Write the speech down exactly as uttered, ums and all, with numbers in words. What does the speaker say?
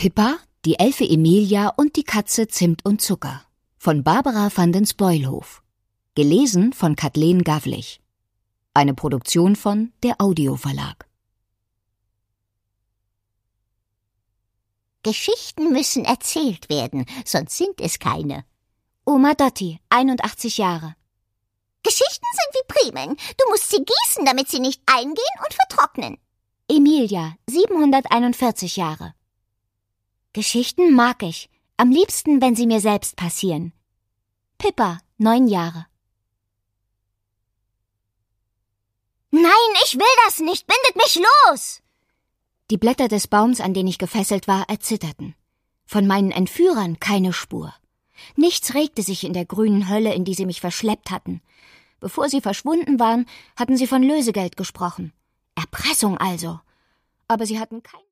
Pippa, die Elfe Emilia und die Katze Zimt und Zucker von Barbara van den Spoilhof. Gelesen von Kathleen Gavlich. Eine Produktion von der Audio Verlag. Geschichten müssen erzählt werden, sonst sind es keine. Oma Dotti, einundachtzig Jahre. Geschichten sind wie Primeln. Du musst sie gießen, damit sie nicht eingehen und vertrocknen. Emilia, siebenhunderteinundvierzig Jahre. Geschichten mag ich, am liebsten, wenn sie mir selbst passieren. Pippa, neun Jahre. Nein, ich will das nicht, bindet mich los! Die Blätter des Baums, an den ich gefesselt war, erzitterten. Von meinen Entführern keine Spur. Nichts regte sich in der grünen Hölle, in die sie mich verschleppt hatten. Bevor sie verschwunden waren, hatten sie von Lösegeld gesprochen. Erpressung also. Aber sie hatten kein